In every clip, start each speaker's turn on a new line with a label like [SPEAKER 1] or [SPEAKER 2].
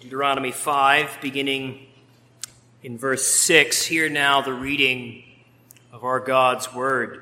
[SPEAKER 1] Deuteronomy 5, beginning in verse 6. Hear now the reading of our God's word.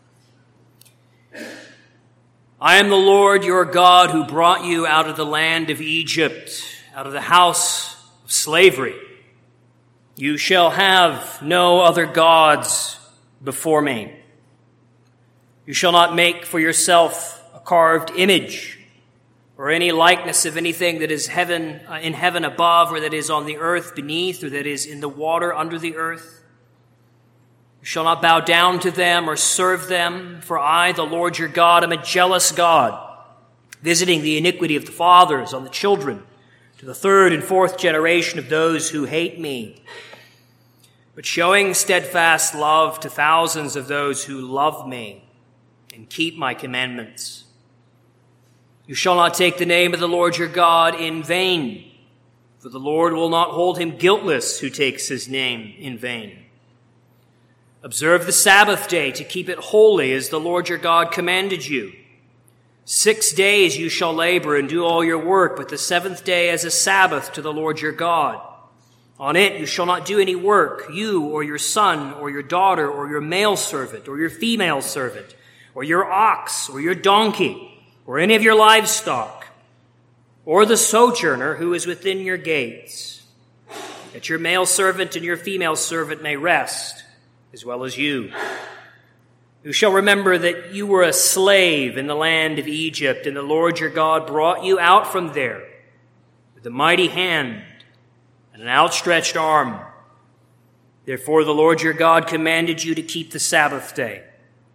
[SPEAKER 1] I am the Lord your God who brought you out of the land of Egypt, out of the house of slavery. You shall have no other gods before me. You shall not make for yourself a carved image or any likeness of anything that is in heaven above, or that is on the earth beneath, or that is in the water under the earth. You shall not bow down to them or serve them, for I, the Lord your God, am a jealous God, visiting the iniquity of the fathers on the children, to the third and fourth generation of those who hate me, but showing steadfast love to thousands of those who love me and keep my commandments. You shall not take the name of the Lord your God in vain, for the Lord will not hold him guiltless who takes his name in vain. Observe the Sabbath day to keep it holy as the Lord your God commanded you. 6 days you shall labor and do all your work, but the seventh day as a Sabbath to the Lord your God. On it you shall not do any work, you or your son or your daughter or your male servant or your female servant or your ox or your donkey, or any of your livestock, or the sojourner who is within your gates, that your male servant and your female servant may rest, as well as you. You shall remember that you were a slave in the land of Egypt, and the Lord your God brought you out from there with a mighty hand and an outstretched arm. Therefore the Lord your God commanded you to keep the Sabbath day.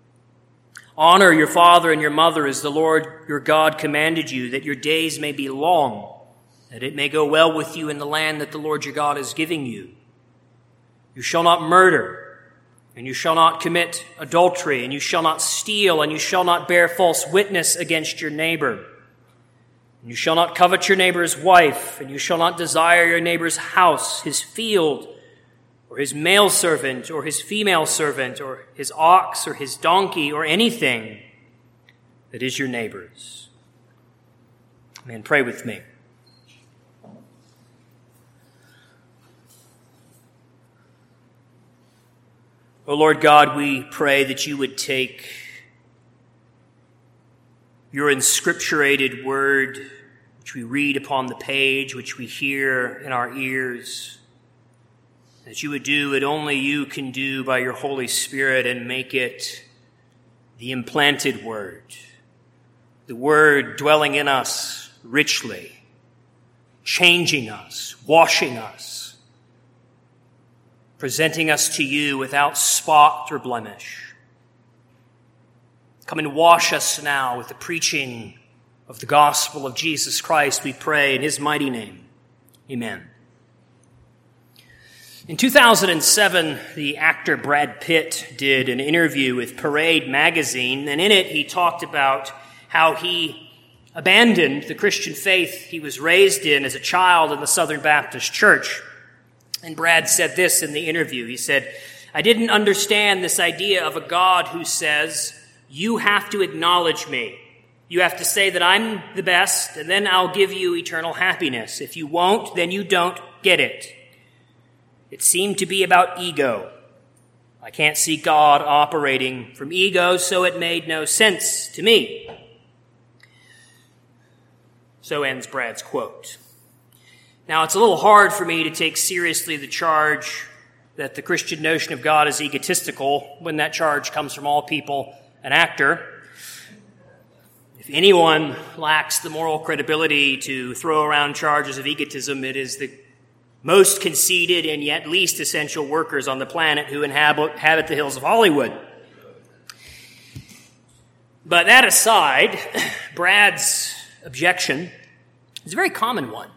[SPEAKER 1] Honor your father and your mother as the Lord your God commanded you, that your days may be long, that it may go well with you in the land that the Lord your God is giving you. You shall not murder, and you shall not commit adultery, and you shall not steal, and you shall not bear false witness against your neighbor. And you shall not covet your neighbor's wife, and you shall not desire your neighbor's house, his field, or his male servant, or his female servant, or his ox, or his donkey, or anything that is your neighbor's. Amen. Pray with me. O Lord God, we pray that you would take your inscripturated word, which we read upon the page, which we hear in our ears, that you would do what only you can do by your Holy Spirit and make it the implanted word, the word dwelling in us richly, changing us, washing us, presenting us to you without spot or blemish. Come and wash us now with the preaching of the gospel of Jesus Christ, we pray in his mighty name. Amen. In 2007, the actor Brad Pitt did an interview with Parade magazine, and in it he talked about how he abandoned the Christian faith he was raised in as a child in the Southern Baptist Church. And Brad said this in the interview. He said, "I didn't understand this idea of a God who says, you have to acknowledge me. You have to say that I'm the best, and then I'll give you eternal happiness. If you won't, then you don't get it. It seemed to be about ego. I can't see God operating from ego, so it made no sense to me." So ends Brad's quote. Now, it's a little hard for me to take seriously the charge that the Christian notion of God is egotistical when that charge comes from all people, an actor. If anyone lacks the moral credibility to throw around charges of egotism, it is the most conceited and yet least essential workers on the planet who inhabit the hills of Hollywood. But that aside, Brad's objection is a very common one.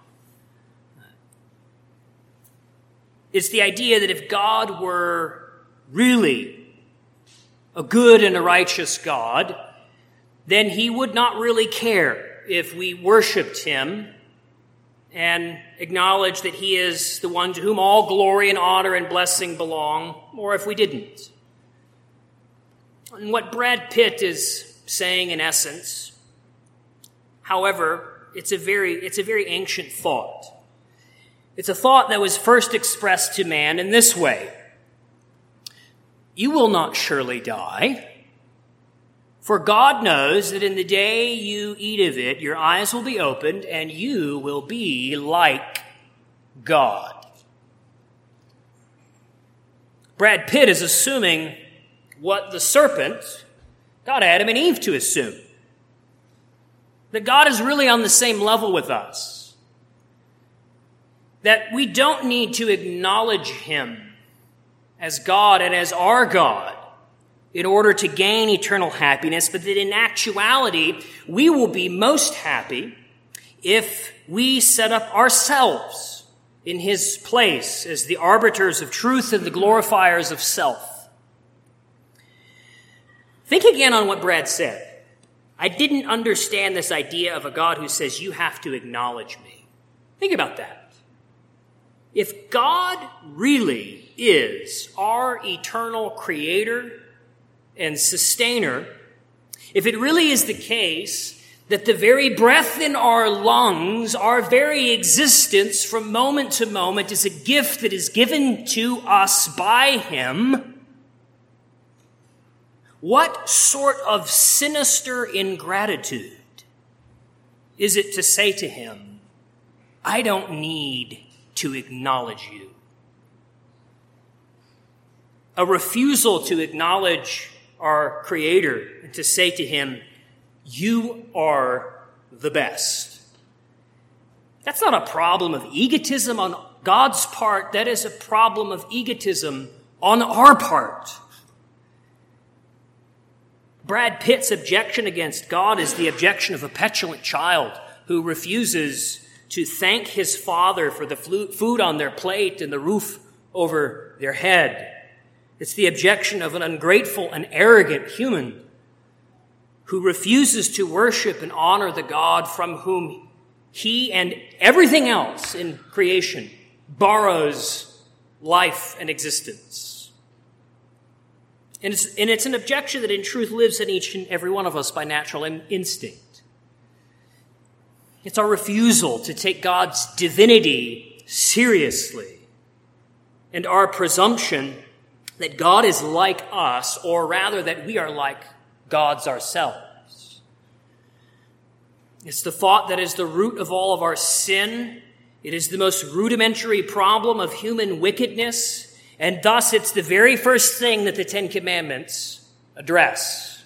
[SPEAKER 1] It's the idea that if God were really a good and a righteous God, then he would not really care if we worshiped him and acknowledge that he is the one to whom all glory and honor and blessing belong, or if we didn't. And what Brad Pitt is saying in essence, however, it's a very ancient thought. It's a thought that was first expressed to man in this way: you will not surely die, for God knows that in the day you eat of it, your eyes will be opened and you will be like God. Brad Pitt is assuming what the serpent got Adam and Eve to assume: that God is really on the same level with us, that we don't need to acknowledge him as God and as our God in order to gain eternal happiness, but that in actuality, we will be most happy if we set up ourselves in his place as the arbiters of truth and the glorifiers of self. Think again on what Brad said. I didn't understand this idea of a God who says, you have to acknowledge me. Think about that. If God really is our eternal creator and sustainer, if it really is the case that the very breath in our lungs, our very existence from moment to moment is a gift that is given to us by him, what sort of sinister ingratitude is it to say to him, I don't need to acknowledge you? A refusal to acknowledge our Creator and to say to him, you are the best. That's not a problem of egotism on God's part. That is a problem of egotism on our part. Brad Pitt's objection against God is the objection of a petulant child who refuses to thank his father for the food on their plate and the roof over their head. It's the objection of an ungrateful and arrogant human who refuses to worship and honor the God from whom he and everything else in creation borrows life and existence. And it's an objection that in truth lives in each and every one of us by natural instinct. It's our refusal to take God's divinity seriously and our presumption that God is like us, or rather that we are like gods ourselves. It's the thought that is the root of all of our sin. It is the most rudimentary problem of human wickedness, and thus it's the very first thing that the Ten Commandments address.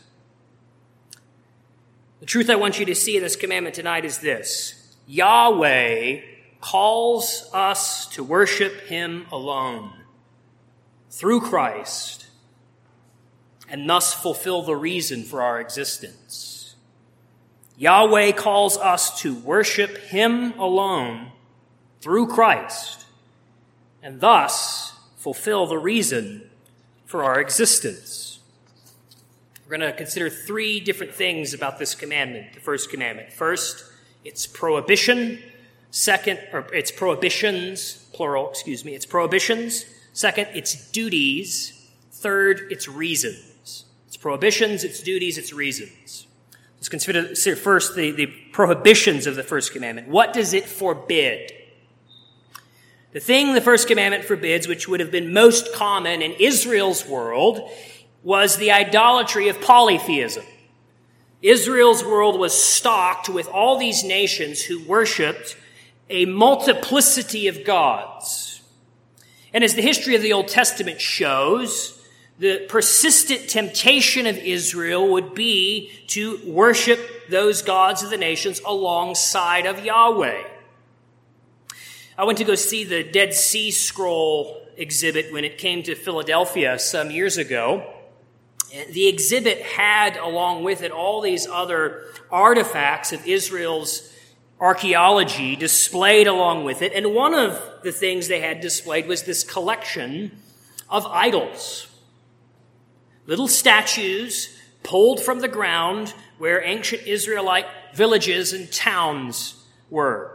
[SPEAKER 1] The truth I want you to see in this commandment tonight is this: Yahweh calls us to worship him alone through Christ, and thus fulfill the reason for our existence. Yahweh calls us to worship him alone through Christ, and thus fulfill the reason for our existence. We're going to consider three different things about this commandment, the first commandment. First, its prohibition. Second, or its prohibitions, plural, its prohibitions. Second, its duties. Third, its reasons. Its prohibitions, its duties, its reasons. Let's consider first the prohibitions of the first commandment. What does it forbid? The thing the first commandment forbids, which would have been most common in Israel's world, was the idolatry of polytheism. Israel's world was stocked with all these nations who worshipped a multiplicity of gods. And as the history of the Old Testament shows, the persistent temptation of Israel would be to worship those gods of the nations alongside of Yahweh. I went to go see the Dead Sea Scroll exhibit when it came to Philadelphia some years ago. The exhibit had, along with it, all these other artifacts of Israel's archaeology displayed along with it. And one of the things they had displayed was this collection of idols. Little statues pulled from the ground where ancient Israelite villages and towns were.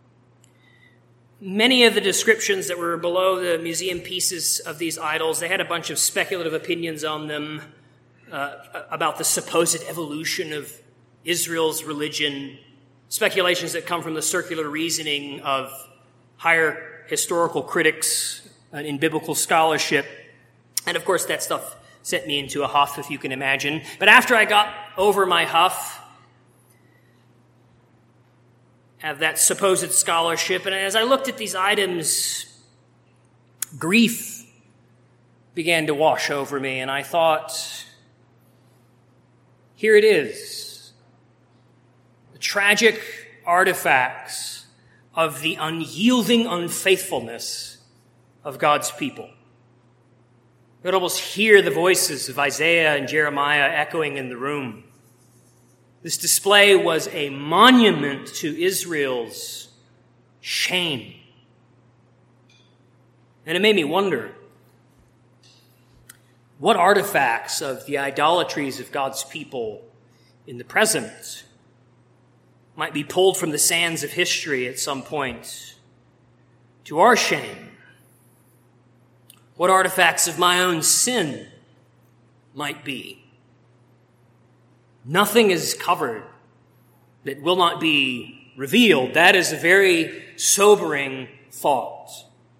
[SPEAKER 1] Many of the descriptions that were below the museum pieces of these idols, they had a bunch of speculative opinions on them about the supposed evolution of Israel's religion, speculations that come from the circular reasoning of higher historical critics in biblical scholarship. And of course, that stuff sent me into a huff, if you can imagine. But after I got over my huff of that supposed scholarship, and as I looked at these items, grief began to wash over me, and I thought, here it is. The tragic artifacts of the unyielding unfaithfulness of God's people. You could almost hear the voices of Isaiah and Jeremiah echoing in the room. This display was a monument to Israel's shame. And it made me wonder, what artifacts of the idolatries of God's people in the present might be pulled from the sands of history at some point to our shame? What artifacts of my own sin might be? Nothing is covered that will not be revealed. That is a very sobering thought.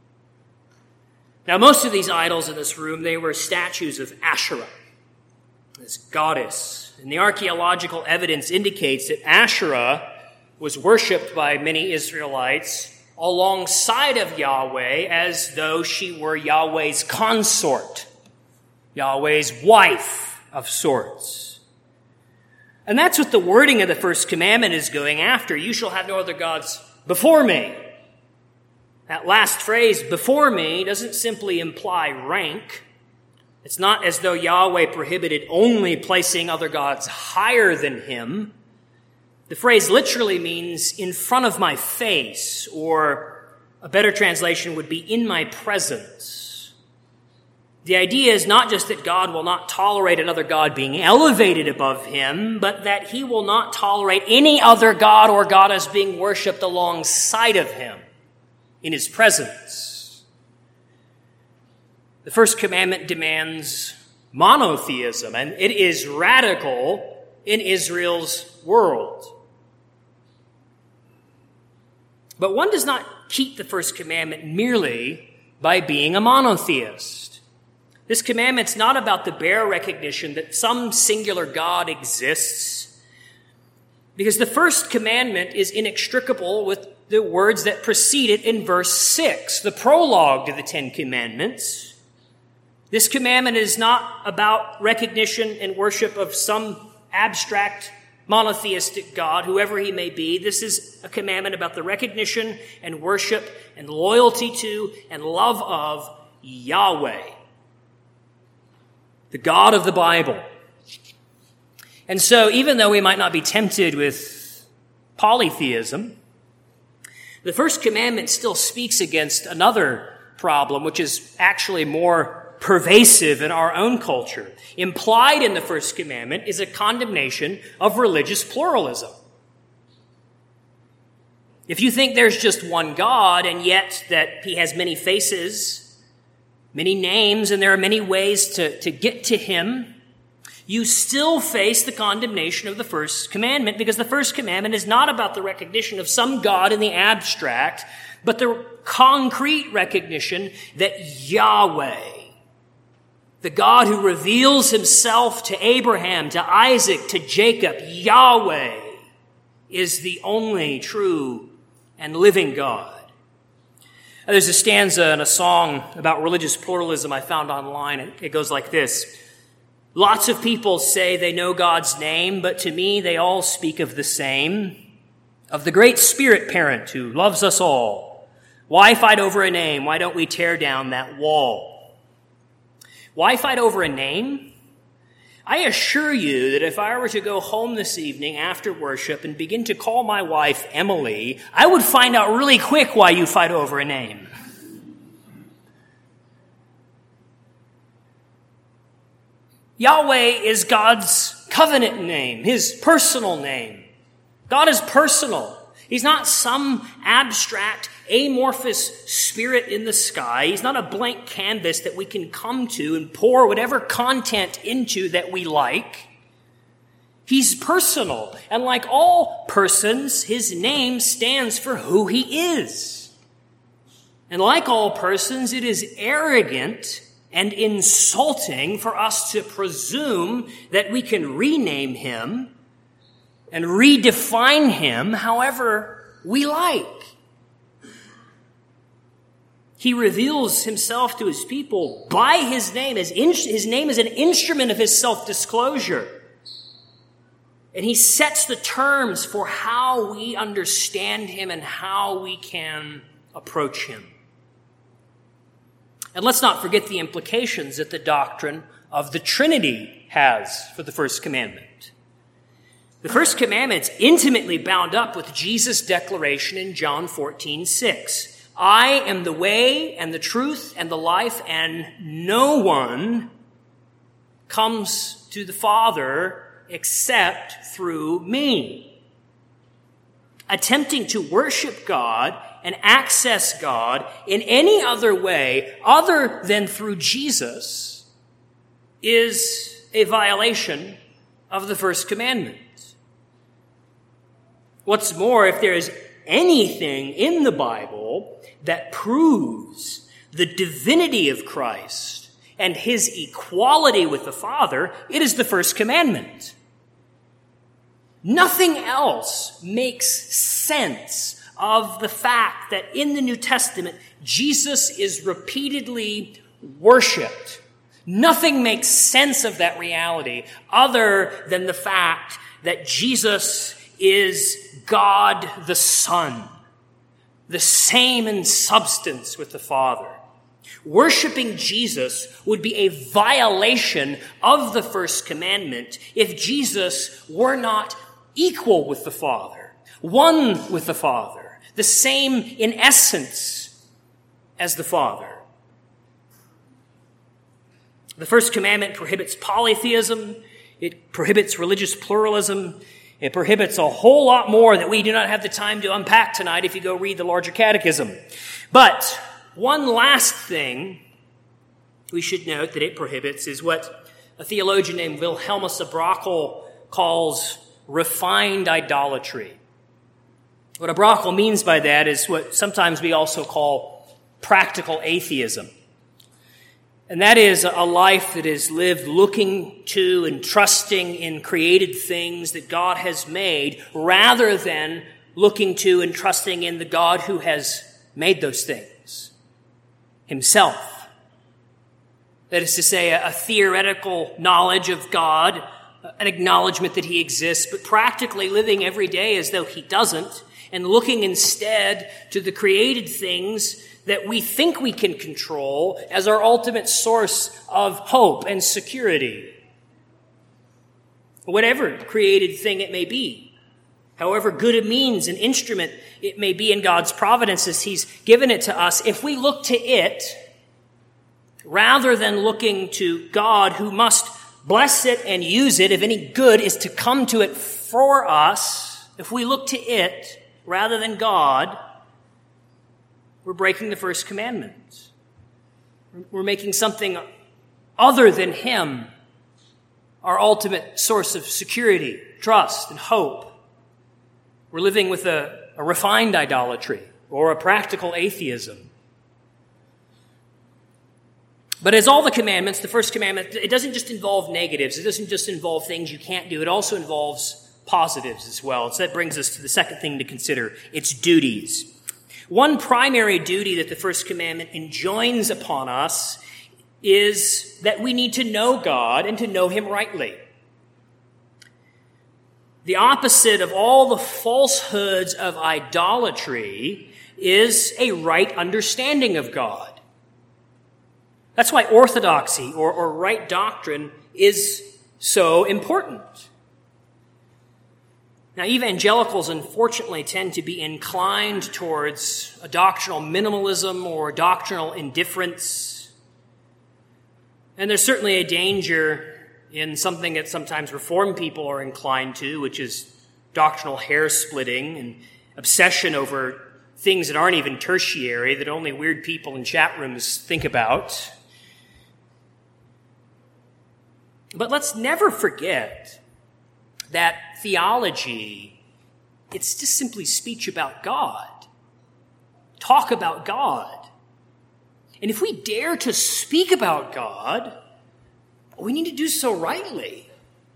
[SPEAKER 1] Now, most of these idols in this room, they were statues of Asherah, this goddess. And the archaeological evidence indicates that Asherah was worshipped by many Israelites alongside of Yahweh as though she were Yahweh's consort, Yahweh's wife of sorts. And that's what the wording of the first commandment is going after. You shall have no other gods before me. That last phrase, before me, doesn't simply imply rank. It's not as though Yahweh prohibited only placing other gods higher than him. The phrase literally means in front of my face, or a better translation would be in my presence. The idea is not just that God will not tolerate another god being elevated above him, but that he will not tolerate any other god or goddess being worshipped alongside of him in his presence. The first commandment demands monotheism, and it is radical in Israel's world. But one does not keep the first commandment merely by being a monotheist. This commandment's not about the bare recognition that some singular God exists, because the first commandment is inextricable with the words that precede it in verse 6, the prologue to the Ten Commandments. This commandment is not about recognition and worship of some abstract monotheistic God, whoever he may be. This is a commandment about the recognition and worship and loyalty to and love of Yahweh, the God of the Bible. And so, even though we might not be tempted with polytheism, the first commandment still speaks against another problem, which is actually more pervasive in our own culture. Implied in the first commandment is a condemnation of religious pluralism. If you think there's just one God, and yet that he has many faces, many names, and there are many ways to get to him, you still face the condemnation of the first commandment, because the first commandment is not about the recognition of some God in the abstract, but the concrete recognition that Yahweh, the God who reveals himself to Abraham, to Isaac, to Jacob, Yahweh, is the only true and living God. There's a stanza in a song about religious pluralism I found online. It goes like this. Lots of people say they know God's name, but to me they all speak of the same, of the great Spirit Parent who loves us all. Why fight over a name? Why don't we tear down that wall? Why fight over a name? I assure you that if I were to go home this evening after worship and begin to call my wife Emily, I would find out really quick why you fight over a name. Yahweh is God's covenant name, his personal name. God is personal. He's not some abstract, amorphous spirit in the sky. He's not a blank canvas that we can come to and pour whatever content into that we like. He's personal. And like all persons, his name stands for who he is. And like all persons, it is arrogant and insulting for us to presume that we can rename him and redefine him however we like. He reveals himself to his people by his name. His name is an instrument of his self-disclosure. And he sets the terms for how we understand him and how we can approach him. And let's not forget the implications that the doctrine of the Trinity has for the first commandment. The first commandment's intimately bound up with Jesus' declaration in John 14:6. I am the way and the truth and the life, and no one comes to the Father except through me. Attempting to worship God and access God in any other way other than through Jesus is a violation of the first commandment. What's more, if there is anything in the Bible that proves the divinity of Christ and his equality with the Father, it is the first commandment. Nothing else makes sense of the fact that in the New Testament, Jesus is repeatedly worshiped. Nothing makes sense of that reality other than the fact that Jesus is God the Son, the same in substance with the Father. Worshiping Jesus would be a violation of the first commandment if Jesus were not equal with the Father, one with the Father, the same in essence as the Father. The first commandment prohibits polytheism. It prohibits religious pluralism. It prohibits a whole lot more that we do not have the time to unpack tonight if you go read the larger catechism. But one last thing we should note that it prohibits is what a theologian named Wilhelmus of Brakel calls refined idolatry. What a Brakel means by that is what sometimes we also call practical atheism. And that is a life that is lived looking to and trusting in created things that God has made rather than looking to and trusting in the God who has made those things himself. That is to say, a theoretical knowledge of God, an acknowledgement that he exists, but practically living every day as though he doesn't, and looking instead to the created things that we think we can control as our ultimate source of hope and security. Whatever created thing it may be, however good a means, an instrument it may be in God's providence as he's given it to us, if we look to it rather than looking to God who must bless it and use it if any good is to come to it for us, if we look to it rather than God, we're breaking the first commandment. We're making something other than him our ultimate source of security, trust, and hope. We're living with a refined idolatry or a practical atheism. But as all the commandments, the first commandment, it doesn't just involve negatives. It doesn't just involve things you can't do. It also involves positives as well. So that brings us to the second thing to consider. It's duties. One primary duty that the first commandment enjoins upon us is that we need to know God and to know him rightly. The opposite of all the falsehoods of idolatry is a right understanding of God. That's why orthodoxy or right doctrine is so important. Now, evangelicals, unfortunately, tend to be inclined towards a doctrinal minimalism or doctrinal indifference. And there's certainly a danger in something that sometimes Reformed people are inclined to, which is doctrinal hair-splitting and obsession over things that aren't even tertiary, that only weird people in chat rooms think about. But let's never forget that theology, it's just simply speech about God. Talk about God. And if we dare to speak about God, we need to do so rightly.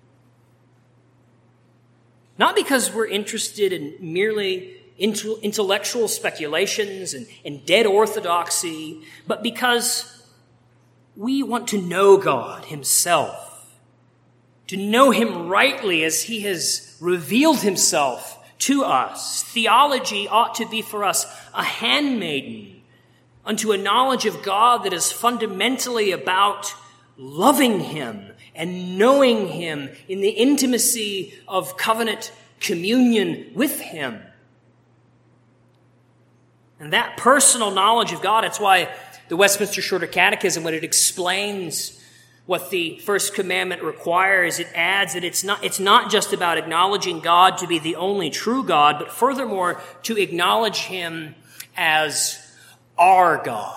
[SPEAKER 1] Not because we're interested in merely intellectual speculations and dead orthodoxy, but because we want to know God himself, to know him rightly as he has revealed himself to us. Theology ought to be for us a handmaiden unto a knowledge of God that is fundamentally about loving him and knowing him in the intimacy of covenant communion with him. And that personal knowledge of God, it's why the Westminster Shorter Catechism, when it explains what the first commandment requires, it adds that it's not just about acknowledging God to be the only true God, but furthermore, to acknowledge him as our God.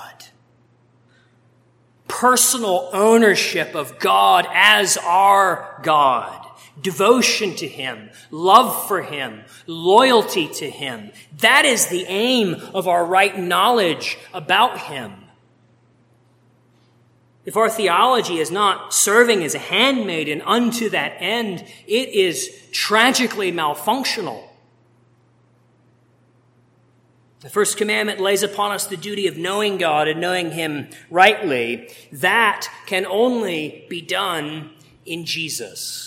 [SPEAKER 1] Personal ownership of God as our God. Devotion to him, love for him, loyalty to him. That is the aim of our right knowledge about him. If our theology is not serving as a handmaiden unto that end, it is tragically malfunctional. The first commandment lays upon us the duty of knowing God and knowing him rightly. That can only be done in Jesus.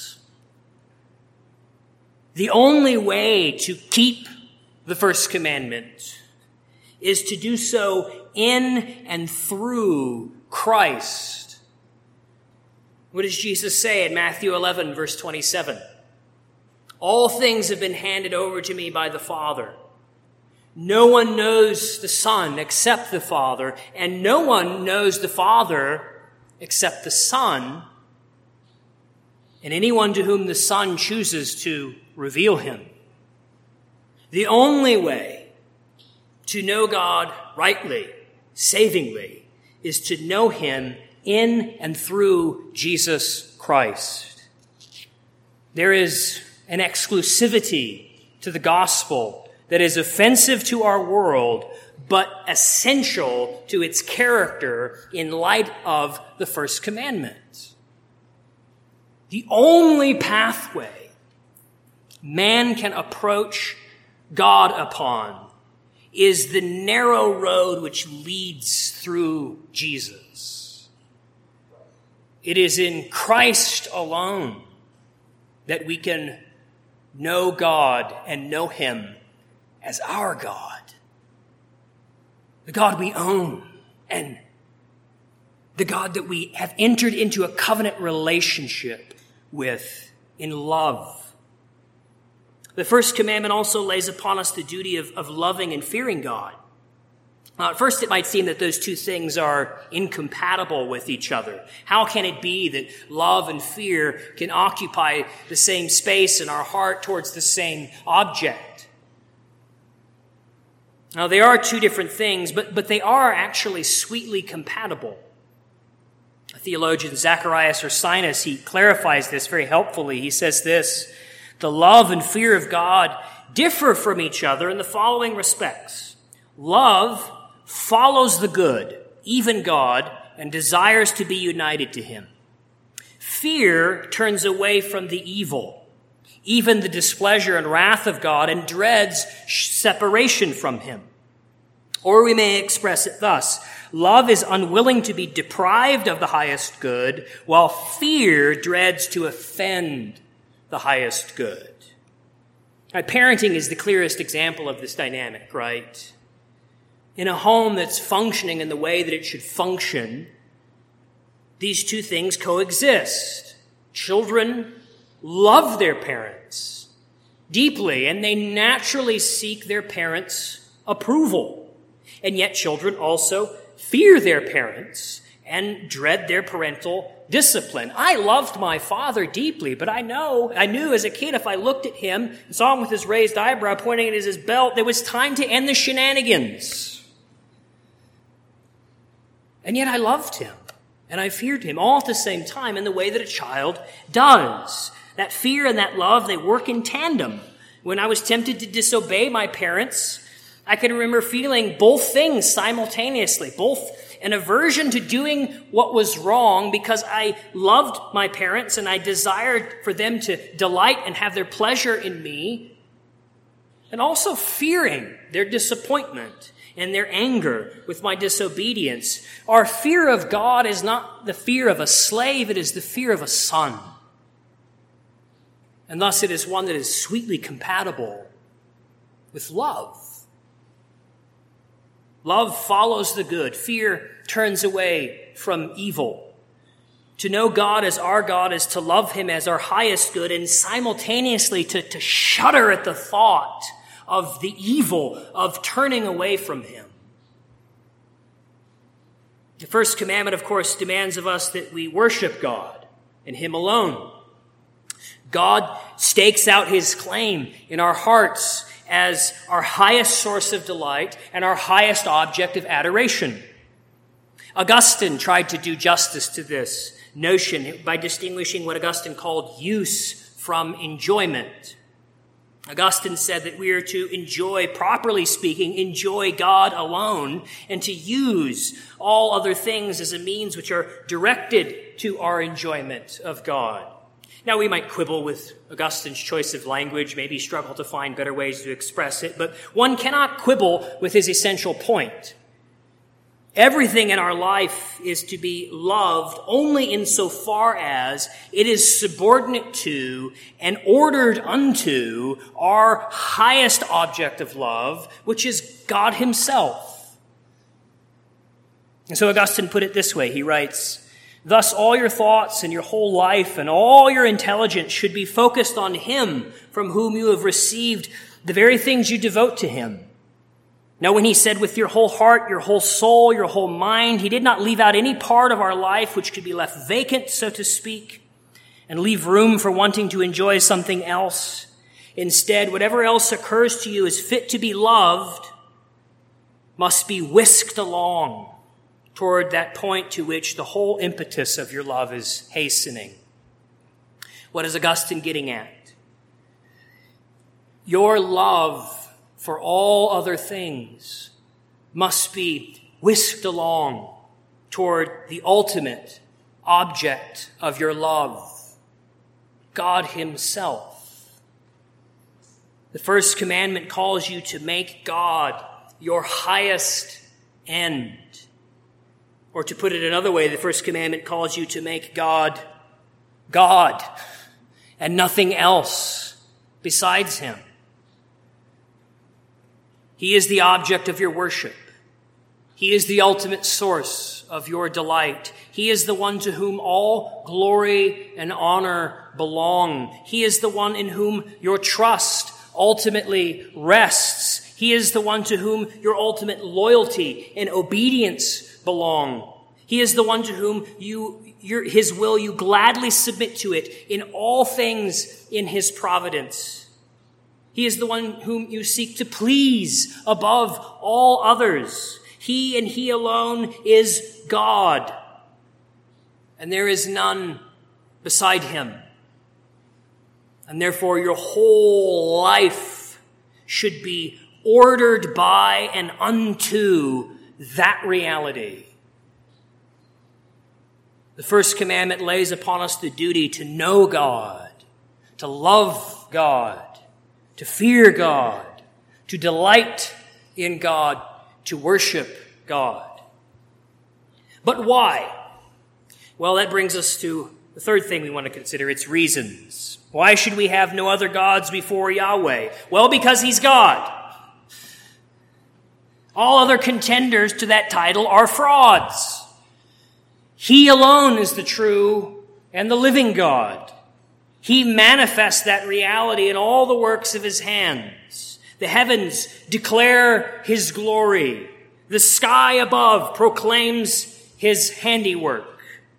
[SPEAKER 1] The only way to keep the first commandment is to do so in and through Christ. What does Jesus say in Matthew 11, verse 27? All things have been handed over to me by the Father. No one knows the Son except the Father, and no one knows the Father except the Son, and anyone to whom the Son chooses to reveal him. The only way to know God rightly, savingly, is to know him in and through Jesus Christ. There is an exclusivity to the gospel that is offensive to our world, but essential to its character in light of the first commandment. The only pathway man can approach God upon is the narrow road which leads through Jesus. It is in Christ alone that we can know God and know him as our God, the God we own, and the God that we have entered into a covenant relationship with in love. The first commandment also lays upon us the duty of loving and fearing God. At first, it might seem that those two things are incompatible with each other. How can it be that love and fear can occupy the same space in our heart towards the same object? Now, they are two different things, but they are actually sweetly compatible. Theologian Zacharias Ursinus, he clarifies this very helpfully. He says this: the love and fear of God differ from each other in the following respects. Love follows the good, even God, and desires to be united to him. Fear turns away from the evil, even the displeasure and wrath of God, and dreads separation from him. Or we may express it thus: love is unwilling to be deprived of the highest good, while fear dreads to offend the highest good. Now, parenting is the clearest example of this dynamic, right? In a home that's functioning in the way that it should function, these two things coexist. Children love their parents deeply, and they naturally seek their parents' approval. And yet children also fear their parents and dread their parental discipline. I loved my father deeply, but I knew as a kid, if I looked at him and saw him with his raised eyebrow pointing at his belt, there was time to end the shenanigans. And yet I loved him and I feared him all at the same time in the way that a child does. That fear and that love, they work in tandem. When I was tempted to disobey my parents, I can remember feeling both things simultaneously, both an aversion to doing what was wrong because I loved my parents and I desired for them to delight and have their pleasure in me, and also fearing their disappointment and their anger with my disobedience. Our fear of God is not the fear of a slave, it is the fear of a son. And thus it is one that is sweetly compatible with love. Love follows the good. Fear turns away from evil. To know God as our God is to love him as our highest good, and simultaneously to shudder at the thought of the evil of turning away from him. The first commandment, of course, demands of us that we worship God and him alone. God stakes out his claim in our hearts as our highest source of delight and our highest object of adoration. Augustine tried to do justice to this notion by distinguishing what Augustine called use from enjoyment. Augustine said that we are to enjoy, properly speaking, enjoy God alone, and to use all other things as a means which are directed to our enjoyment of God. Now, we might quibble with Augustine's choice of language, maybe struggle to find better ways to express it, but one cannot quibble with his essential point. Everything in our life is to be loved only insofar as it is subordinate to and ordered unto our highest object of love, which is God himself. And so Augustine put it this way. He writes, "Thus all your thoughts and your whole life and all your intelligence should be focused on him from whom you have received the very things you devote to him." Now, when he said with your whole heart, your whole soul, your whole mind, he did not leave out any part of our life which could be left vacant, so to speak, and leave room for wanting to enjoy something else. Instead, whatever else occurs to you is fit to be loved must be whisked along toward that point to which the whole impetus of your love is hastening. What is Augustine getting at? Your love for all other things must be whisked along toward the ultimate object of your love, God himself. The first commandment calls you to make God your highest end. Or to put it another way, the first commandment calls you to make God God and nothing else besides him. He is the object of your worship. He is the ultimate source of your delight. He is the one to whom all glory and honor belong. He is the one in whom your trust ultimately rests. He is the one to whom your ultimate loyalty and obedience belong. He is the one to whom his will, you gladly submit to it in all things in his providence. He is the one whom you seek to please above all others. He and he alone is God, and there is none beside him. And therefore your whole life should be ordered by and unto that reality. The first commandment lays upon us the duty to know God, to love God, to fear God, to delight in God, to worship God. But why? Well, that brings us to the third thing we want to consider, its reasons. Why should we have no other gods before Yahweh? Well, because he's God. All other contenders to that title are frauds. He alone is the true and the living God. He manifests that reality in all the works of his hands. The heavens declare his glory. The sky above proclaims his handiwork.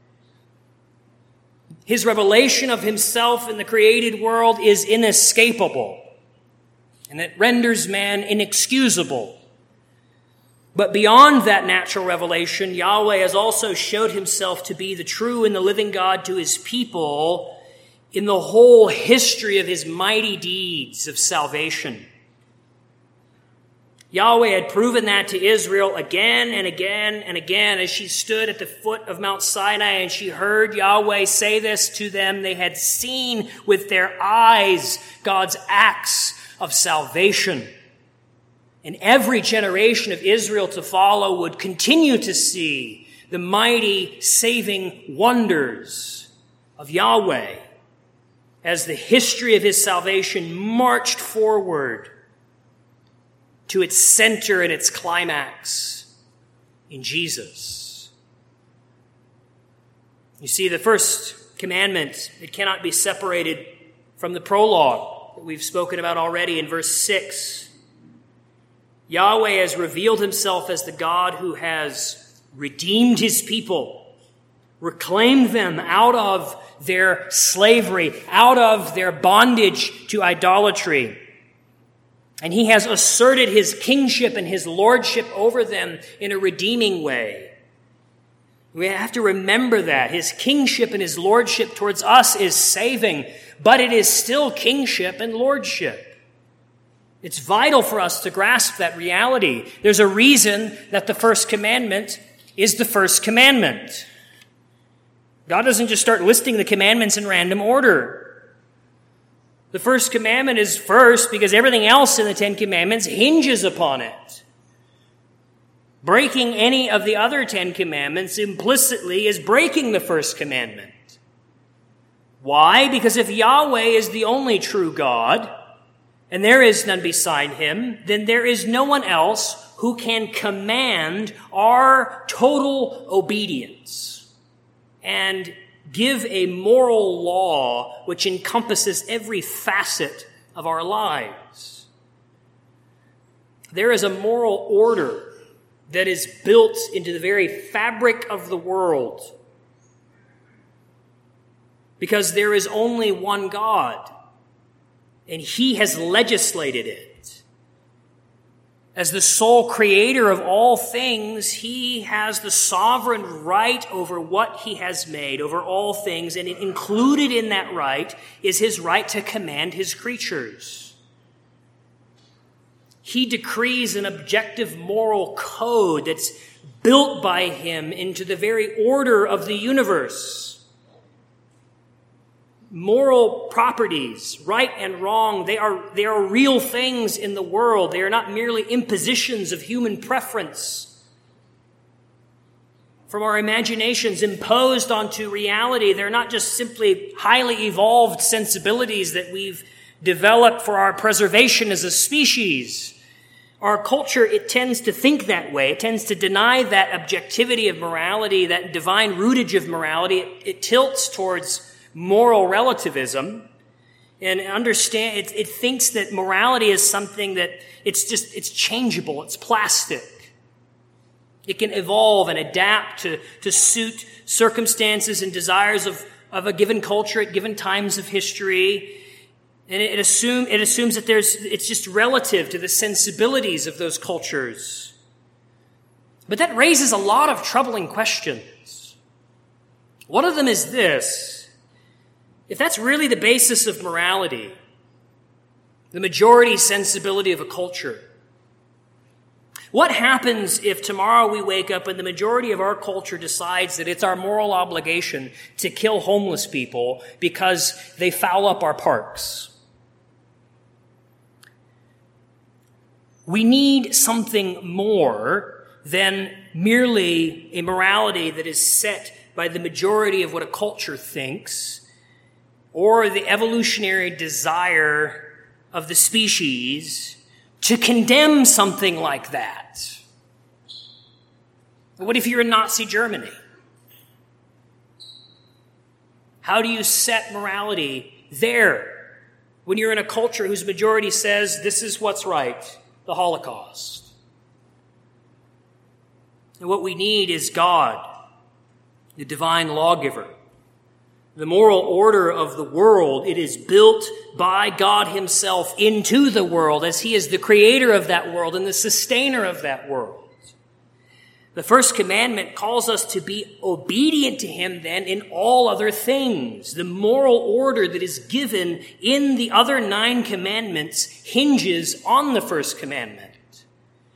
[SPEAKER 1] His revelation of himself in the created world is inescapable, and it renders man inexcusable. But beyond that natural revelation, Yahweh has also showed himself to be the true and the living God to his people in the whole history of his mighty deeds of salvation. Yahweh had proven that to Israel again and again and again as she stood at the foot of Mount Sinai and she heard Yahweh say this to them. They had seen with their eyes God's acts of salvation. And every generation of Israel to follow would continue to see the mighty saving wonders of Yahweh as the history of his salvation marched forward to its center and its climax in Jesus. You see, the first commandment, it cannot be separated from the prologue that we've spoken about already in verse 6. Yahweh has revealed himself as the God who has redeemed his people, reclaimed them out of their slavery, out of their bondage to idolatry. And he has asserted his kingship and his lordship over them in a redeeming way. We have to remember that. His kingship and his lordship towards us is saving, but it is still kingship and lordship. It's vital for us to grasp that reality. There's a reason that the first commandment is the first commandment. God doesn't just start listing the commandments in random order. The first commandment is first because everything else in the Ten Commandments hinges upon it. Breaking any of the other 10 commandments implicitly is breaking the first commandment. Why? Because if Yahweh is the only true God, and there is none beside him, then there is no one else who can command our total obedience and give a moral law which encompasses every facet of our lives. There is a moral order that is built into the very fabric of the world because there is only one God, and he has legislated it. As the sole creator of all things, he has the sovereign right over what he has made, over all things, and included in that right is his right to command his creatures. He decrees an objective moral code that's built by him into the very order of the universe. Moral properties, right and wrong, they are real things in the world. They are not merely impositions of human preference from our imaginations imposed onto reality. They're not just simply highly evolved sensibilities that we've developed for our preservation as a species. Our culture, it tends to think that way. It tends to deny that objectivity of morality, that divine rootage of morality. It tilts towards moral relativism and it thinks that morality is something that it's changeable, it's plastic. It can evolve and adapt to suit circumstances and desires of a given culture at given times of history. And it assumes that it's just relative to the sensibilities of those cultures. But that raises a lot of troubling questions. One of them is this. If that's really the basis of morality, the majority sensibility of a culture, what happens if tomorrow we wake up and the majority of our culture decides that it's our moral obligation to kill homeless people because they foul up our parks? We need something more than merely a morality that is set by the majority of what a culture thinks, or the evolutionary desire of the species to condemn something like that. What if you're in Nazi Germany? How do you set morality there when you're in a culture whose majority says this is what's right, the Holocaust? And what we need is God, the divine lawgiver. The moral order of the world, it is built by God himself into the world as he is the creator of that world and the sustainer of that world. The first commandment calls us to be obedient to him then in all other things. The moral order that is given in the other 9 commandments hinges on the first commandment.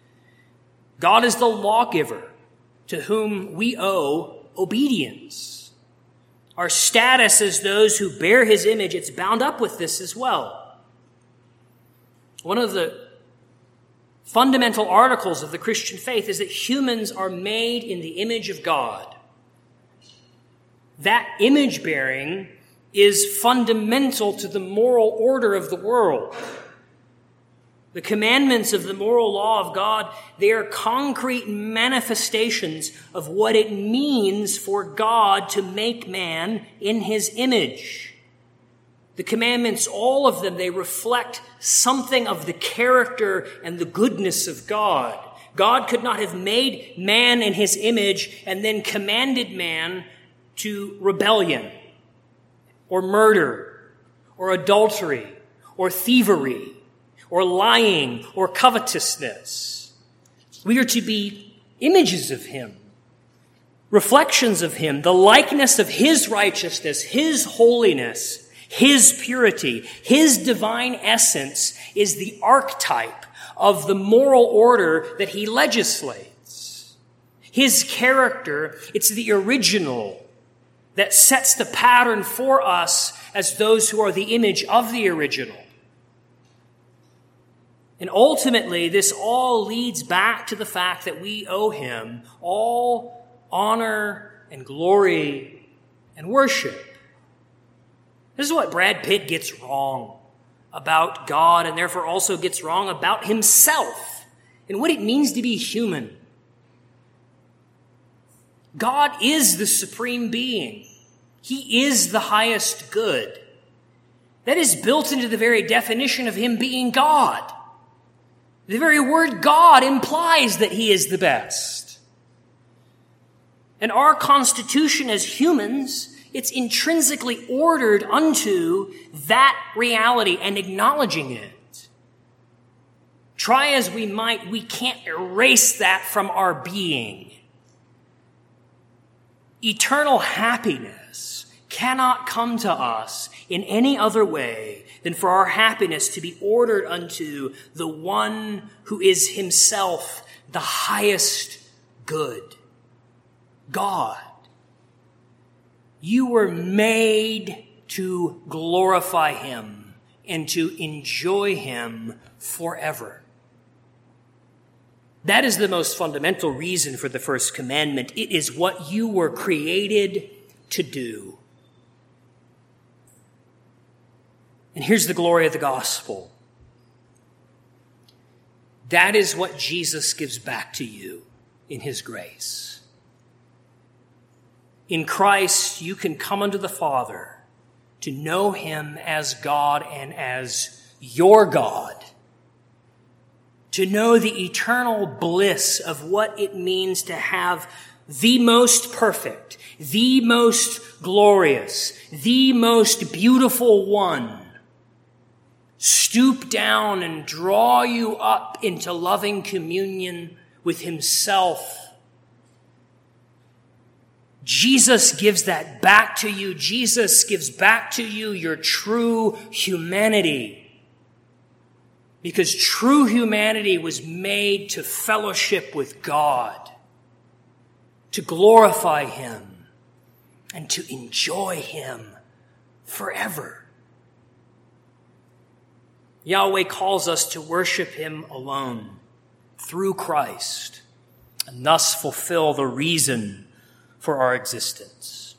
[SPEAKER 1] God is the lawgiver to whom we owe obedience. Our status as those who bear his image, it's bound up with this as well. One of the fundamental articles of the Christian faith is that humans are made in the image of God. That image bearing is fundamental to the moral order of the world. The commandments of the moral law of God, they are concrete manifestations of what it means for God to make man in his image. The commandments, all of them, they reflect something of the character and the goodness of God. God could not have made man in his image and then commanded man to rebellion or murder or adultery or thievery or lying, or covetousness. We are to be images of him, reflections of him, the likeness of his righteousness, his holiness, his purity, his divine essence is the archetype of the moral order that he legislates. His character, it's the original that sets the pattern for us as those who are the image of the original. And ultimately, this all leads back to the fact that we owe him all honor and glory and worship. This is what Brad Pitt gets wrong about God and therefore also gets wrong about himself and what it means to be human. God is the supreme being. He is the highest good. That is built into the very definition of him being God. The very word God implies that he is the best. And our constitution as humans, it's intrinsically ordered unto that reality and acknowledging it. Try as we might, we can't erase that from our being. Eternal happiness cannot come to us in any other way than for our happiness to be ordered unto the one who is himself the highest good, God. You were made to glorify him and to enjoy him forever. That is the most fundamental reason for the first commandment. It is what you were created to do. And here's the glory of the gospel. That is what Jesus gives back to you in his grace. In Christ, you can come unto the Father to know him as God and as your God. To know the eternal bliss of what it means to have the most perfect, the most glorious, the most beautiful one stoop down and draw you up into loving communion with himself. Jesus gives that back to you. Jesus gives back to you your true humanity. Because true humanity was made to fellowship with God, to glorify him, and to enjoy him forever. Yahweh calls us to worship him alone through Christ and thus fulfill the reason for our existence.